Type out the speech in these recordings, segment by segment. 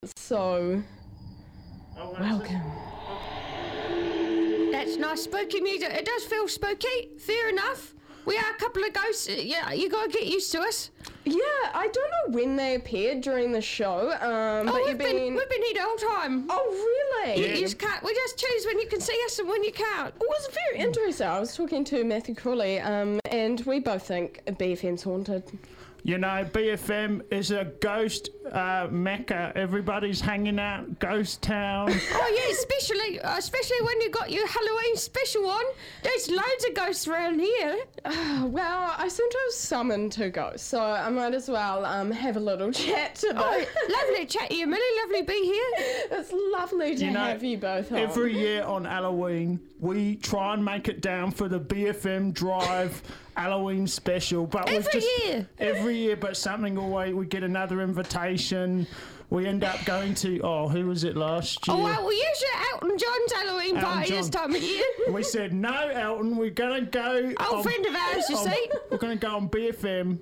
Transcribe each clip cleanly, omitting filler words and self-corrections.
So, welcome. That's nice spooky music. It does feel spooky. Fair enough. We are a couple of ghosts. Yeah, you gotta get used to us. Yeah, I don't know when they appeared during the show. But we've been here the whole time. Oh, really? You just can't. We just choose when you can see us and when you can't. It was very interesting. I was talking to Matthew Crawley, and we both think BFM's haunted. You know, BFM is a ghost mecca. Everybody's hanging out, ghost town. Oh yeah, especially when you got your Halloween special on. There's loads of ghosts around here. Well, I seem to have summoned two ghosts, so I might as well have a little chat to them. Oh, lovely to chat to you, Millie. Lovely to be here. It's lovely to have you both on. Every year on Halloween, we try and make it down for the BFM Drive Halloween special, but every year, but something always we get another invitation. We end up going to who was it last year? Oh well, we usually Elton John's Halloween party this time of year. We said no, Elton. We're gonna go. Friend of ours, you see. We're gonna go on BFM.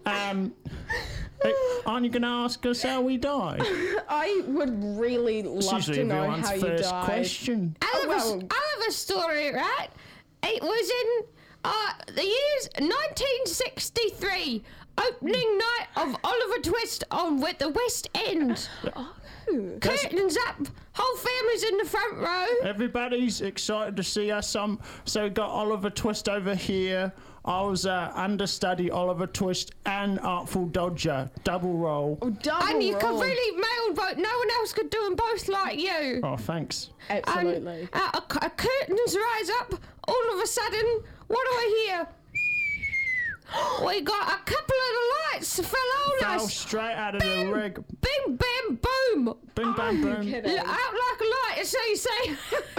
Aren't you gonna ask us how we died? I would really love to know how you died. First question. Oliver's story, right? It was in the years 1963, opening night of Oliver Twist with the West End. Curtains up, whole family's in the front row. Everybody's excited to see us. So we got Oliver Twist over here. I was understudy Oliver Twist and Artful Dodger, double role. And you could really mail both. No one else could do them both like you. Oh, thanks. Absolutely. Curtains rise up. All of a sudden, what do I hear? We got a couple of the lights fell us. Fell straight out of the rig. Bing, bam, boom. Bing, bam, boom. Out like a light, so you say.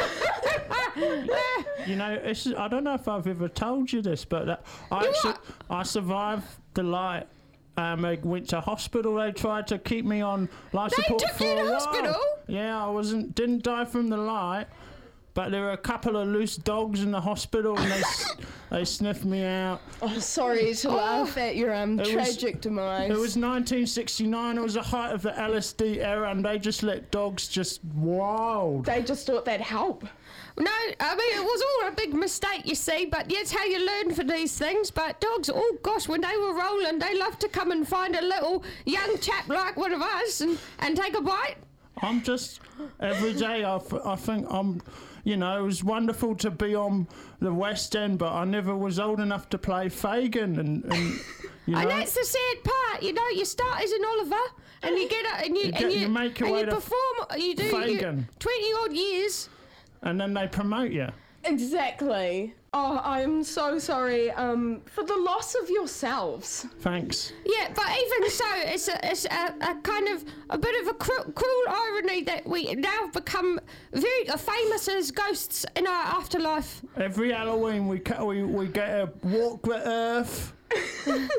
You know, I don't know if I've ever told you this, but I survived the light. I went to hospital. They tried to keep me on life support for a while. They took you to hospital? Yeah, didn't die from the light. But there were a couple of loose dogs in the hospital, and they sniffed me out. Oh, sorry to laugh at your tragic demise. It was 1969. It was the height of the LSD era, and they just let dogs just wild. They just thought that'd help. No, I mean, it was all a big mistake, you see, but that's how you learn for these things. But dogs, oh gosh, when they were rolling, they loved to come and find a little young chap like one of us and take a bite. I'm just, every day I think I'm... You know, it was wonderful to be on the West End, but I never was old enough to play Fagin, and you know. And that's the sad part, you know. You start as an Oliver, and you get up, and you make your way to perform. You do Fagin. 20 odd years, and then they promote you. Exactly. Oh, I'm so sorry for the loss of yourselves. Thanks. Yeah, but even so, it's a kind of a bit of a cruel irony that we now become very famous as ghosts in our afterlife. Every Halloween we get a walk the earth. Come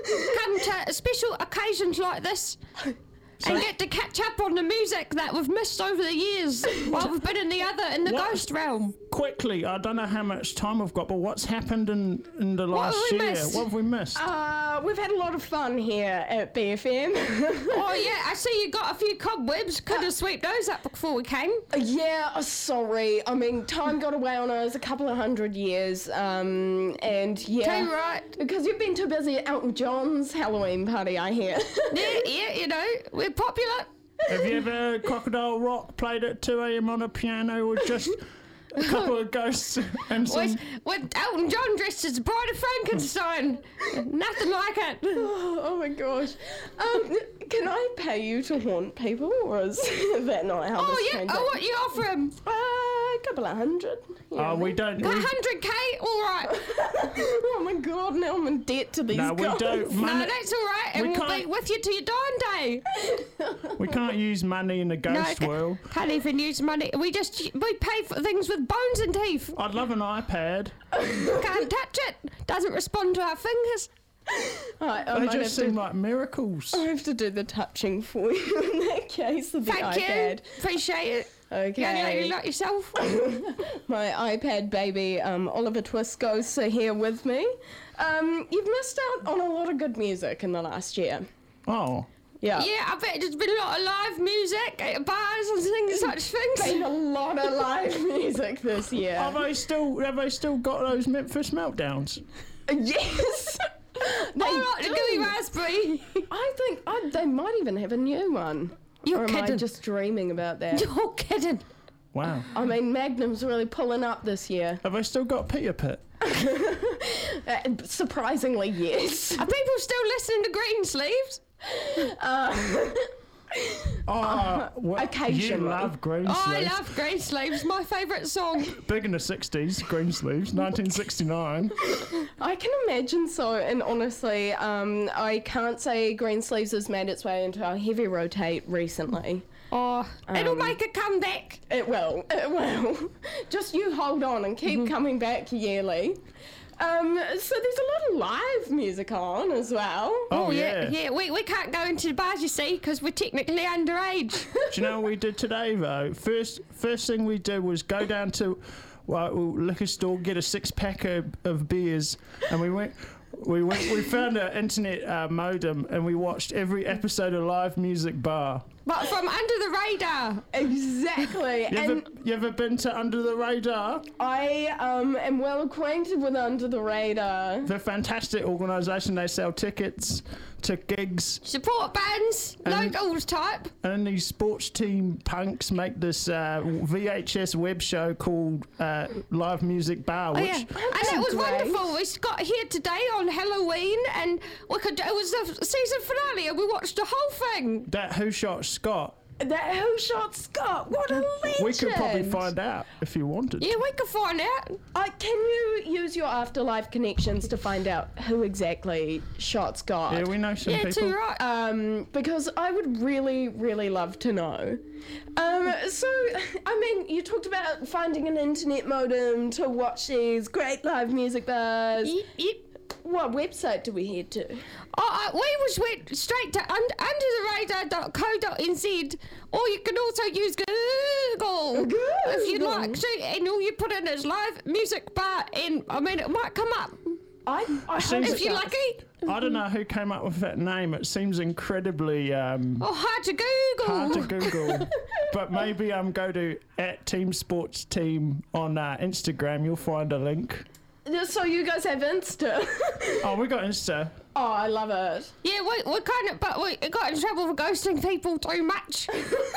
to special occasions like this. And get to catch up on the music that we've missed over the years while we've been in the ghost realm. Quickly, I don't know how much time we've got, but what's happened in the last year? What have we missed? We've had a lot of fun here at BFM. Oh yeah, I see you got a few cobwebs. Could have swept those up before we came. Yeah, sorry. I mean, time got away on us a couple of 100 years, and yeah. Too right. Because you've been too busy at Elton John's Halloween party, I hear. Yeah, you know, we're popular. Have you ever heard Crocodile Rock played at 2 a.m. on a piano with just a couple of ghosts and some... With Elton John dressed as Bride of Frankenstein. Nothing like it. Oh my gosh. Can I pay you to haunt people, or is that not how this turns out? What you offer him? A couple of 100. We don't... 100k? All right. Oh my god, now I'm in debt to these guys. No, we don't. No, that's all right, and we'll be with you till your dying day. We can't use money in the ghost world. Can't even use money. We pay for things with bones and teeth. I'd love an iPad. Can't touch it. Doesn't respond to our fingers. They just seem like miracles. I have to do the touching for you in that case of the iPad. Thank you. Appreciate it. Okay. Young lady like yourself. My iPad baby, Oliver Twist ghosts are here with me. You've missed out on a lot of good music in the last year. Oh. Yeah. Yeah, I bet there's been a lot of live music at bars and things, such things. Been a lot of live music this year. Have they still got those Memphis meltdowns? Yes. I like the gooey raspberry. I think they might even have a new one. You're or am I kidding. just dreaming about that? You're kidding. Wow. I mean, Magnum's really pulling up this year. Have they still got Peter Pit? Surprisingly, yes. Are people still listening to Greensleeves? Occasionally. You love Greensleeves. Oh, I love Greensleeves. My favourite song. Big in the 60s, Greensleeves, 1969. I can imagine so, and honestly, I can't say Greensleeves has made its way into our heavy rotate recently. Oh, it'll make a comeback. It will. Just you hold on and keep coming back yearly. So there's a lot of live music on as well. Oh, yeah. Yeah, we can't go into the bars, you see, because we're technically underage. Do you know what we did today, though? First thing we did was go down to liquor store, get a 6-pack of beers, and we found an internet modem, and we watched every episode of Live Music Bar. But from under the radar. Exactly. You ever been to Under the Radar? I am well acquainted with Under the Radar. They're a fantastic organisation. They sell tickets to gigs, Support bands, locals type. and these sports team punks make this VHS web show called Live Music Bar, Oh, which yeah. And it was great. wonderful. We got here today on Halloween, and it was the season finale, and we watched the whole thing. that Who Shot Scott. That Who Shot Scott? What a legend! We could probably find out if you wanted. Yeah, we could find out. Can you use your afterlife connections to find out who exactly shot Scott? Yeah, we know some Yeah, people. too right. Because I would really, really love to know. So, I mean, you talked about finding an internet modem to watch these great live music bars. Yep. What website do we head to? We went straight to undertheradar.co.nz, or you can also use Google if you'd like to, and all you put in is live music bar, and I mean it might come up I hope Seems- it if you're does. lucky. I don't know who came up with that name. It seems incredibly Hard to Google. hard to Google. But maybe go to @TeamSportsTeam on Instagram. You'll find a link. So you guys have Insta? Oh, we got Insta. Oh, I love it. Yeah, we kind of, but we got in trouble for ghosting people too much.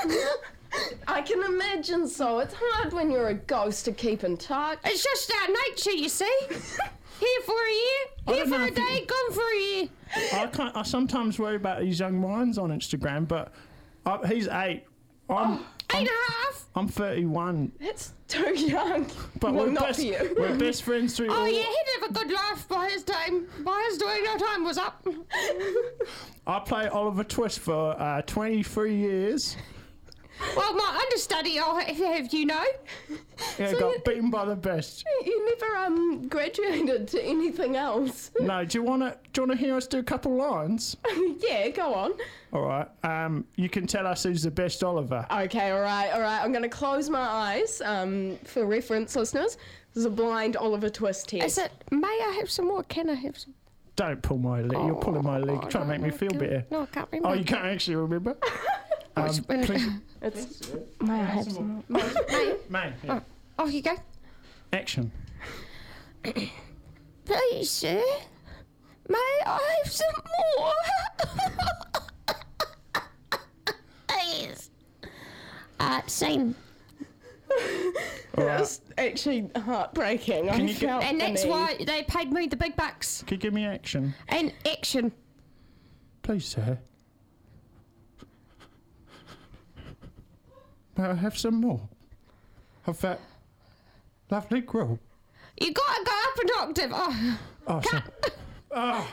I can imagine so. It's hard when you're a ghost to keep in touch. It's just our nature, you see. Here for a year, here don't for know a if you- day, gone for a year. I sometimes worry about these young minds on Instagram, but he's 8. Eight and a half. I'm 31. That's too young. But well, we're not best, for you. we're best friends through Oh all. yeah, he'd have a good life by his time. By his doing, no time was up. I played Oliver Twist for 23 years. Well, my understudy, I'll have you know. Yeah, got beaten by the best. You never graduated to anything else. No, do you wanna hear us do a couple lines? Yeah, go on. All right. You can tell us who's the best Oliver. Okay, all right. I'm going to close my eyes for reference, listeners. This is a blind Oliver Twist test. Is it, may I have some more? Can I have some? Don't pull my leg. You're pulling my leg. Trying to make me feel better. No, I can't remember. Oh, you can't actually remember? Please, It's, may I have some? May. Yeah. Off you go. Action. Please, sir. May I have some more? Please. Scene. That's actually heartbreaking. I you felt And the that's need. why they paid me the big bucks. Can you give me action? And action. Please, sir. May I have some more of that lovely grill? You gotta go up an octave. Oh. Oh, sorry. Oh.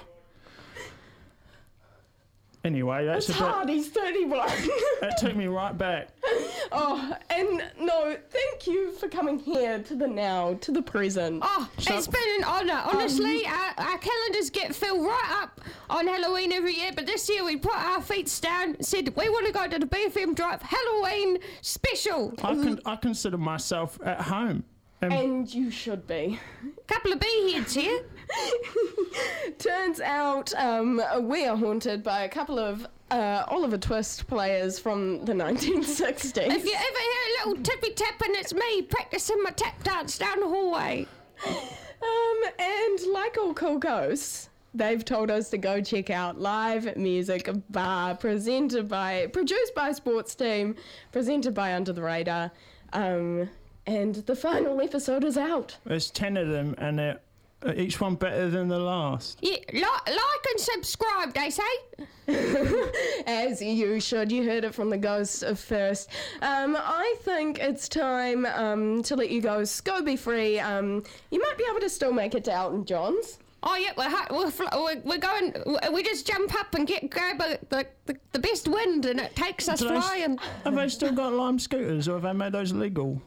Anyway, that's It's a bit. hard, he's 31. That took me right back. Oh, and no, thank you for coming here to the present. Oh, it's been an honour. Honestly, our calendars get filled right up on Halloween every year, but this year we put our feet down and said we want to go to the BFM Drive Halloween special. I consider myself at home. And you should be. Couple of bee-heads here. Turns out we are haunted by a couple of Oliver Twist players from the 1960s. If you ever hear a little tippy tapping, it's me practicing my tap dance down the hallway. And like all cool ghosts, they've told us to go check out Live Music Bar, produced by Sports Team, presented by Under the Radar. And the final episode is out. There's 10 of them, and they're each one better than the last. Yeah, like and subscribe, they say. As you should. You heard it from the ghosts first. I think it's time to let you guys go be free. You might be able to still make it to Elton John's. Oh yeah, we're going. We just jump up and grab the best wind, and it takes us flying. Have they still got Lime scooters, or have they made those legal?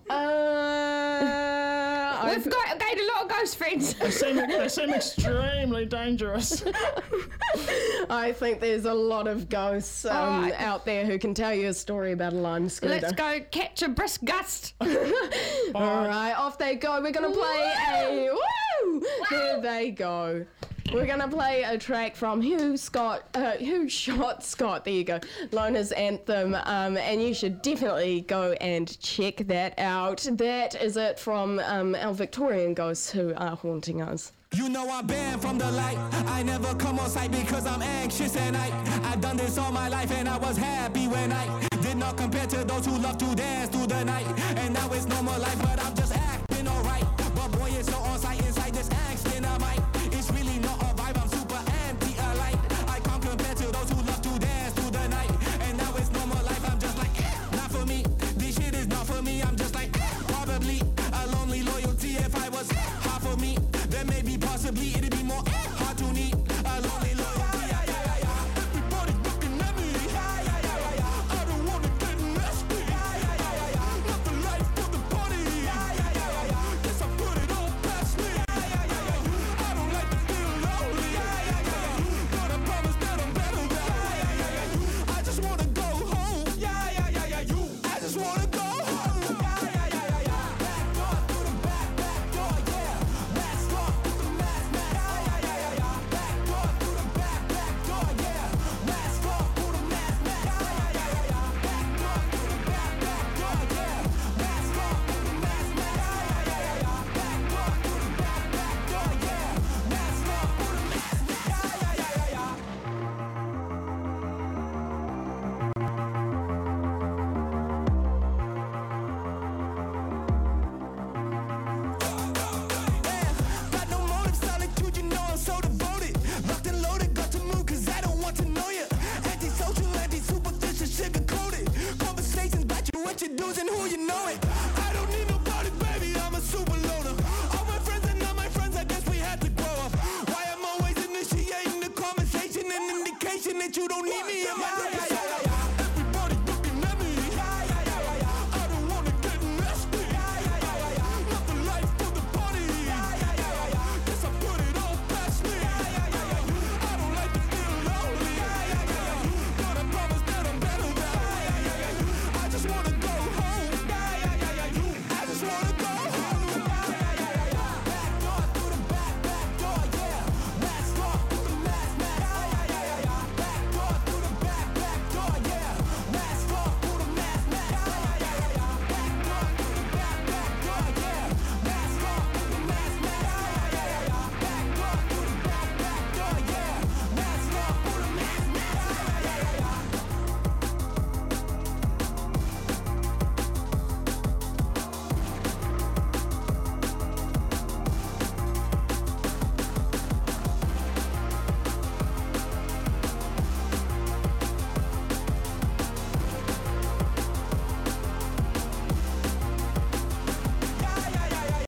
We've gained a lot of ghost friends. They seem extremely dangerous. I think there's a lot of ghosts out there who can tell you a story about a Lime scooter. Let's go catch a brisk gust. All right, off they go. We're gonna play a woo. Wow. There they go. We're gonna play a track from Who Shot Scott. There you go, Loner's Anthem, and you should definitely go and check that out. That is it from our Victorian ghosts who are haunting us. You know I'm banned from the light. I never come on sight because I'm anxious at night. I done this all my life and I was happy when I did not compare to those who love to dance through the night. And now it's normal life, but I'm just acting alright. But boy, it's so on sight inside this angst in a mic. It's really not a vibe, I'm super anti-alike. I can't compare to those who love to dance through the night. And now it's normal life, I'm just like, not for me. This shit is not for me, I'm just like, probably a lonely loyalty if I was half of me. Then maybe possibly it'd be more hard to need a lonely loyalty. Everybody looking at me. I don't wanna get nasty. Not the life for the party. Guess I put it all past me. I don't like to feel lonely. But I promise that I'm better than. I just wanna go home. I just wanna go home. Back door through the back door, yeah. Let's go through the back door through the back door, yeah. Let's go through the back door through the back door, yeah. Let's go through the back door through the back door, yeah. Let's go Got no motive, solitude, you know I'm so devoted. Locked and loaded, got to move cause I don't want to know you. Anti-social, anti-superficial, sugar-coated. Conversations about you, what you do's and who you know it. I don't need nobody, baby, I'm a super loner. All my friends and not my friends, I guess we had to grow up. Why I'm always initiating the conversation and indication that you don't need me in my life.